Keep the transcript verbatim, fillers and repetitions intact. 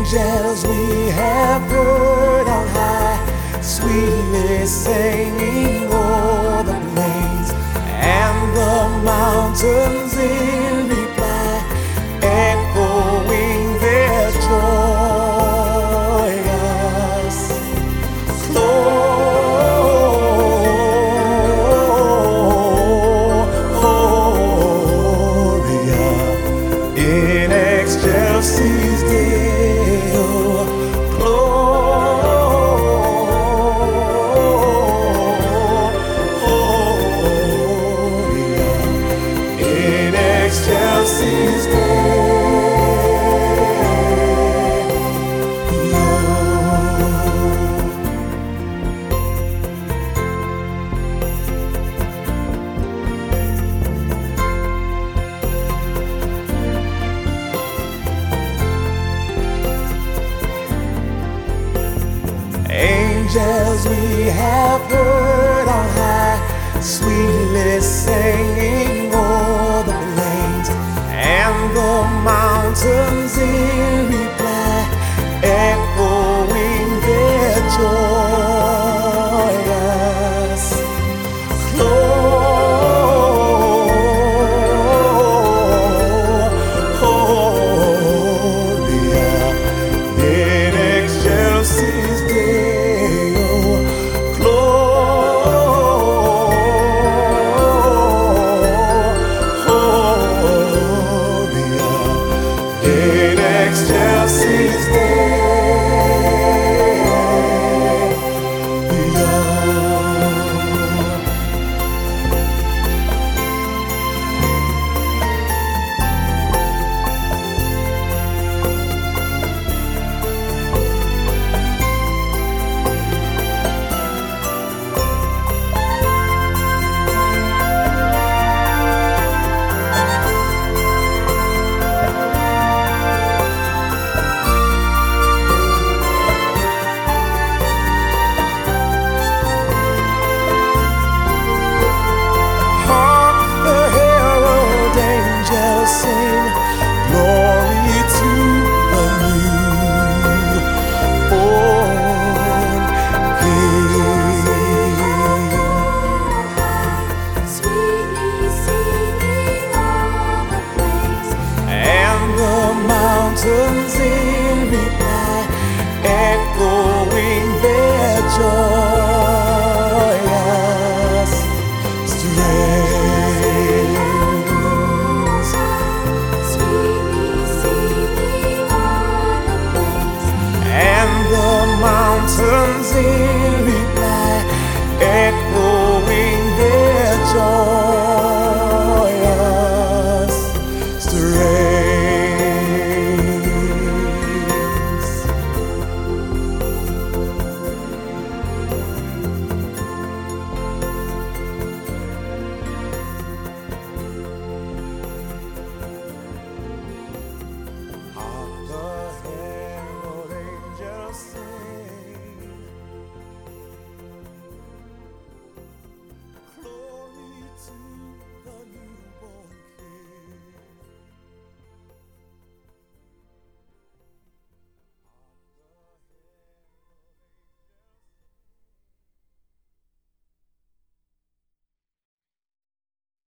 Angels we have heard on high, sweetly singing o'er the plains and the mountains in reply, echoing their joyous Gloria in excelsis Deo. Gloria in excelsis Deo. Angels we have heard on high, sweetly singing o'er the plains and the mountains in reply, echoing their joyous Gloria in excelsis Deo. Gloria in excelsis Deo. Sing glory to the newborn King. Sweetly singing o'er the plains And the mountains in reply,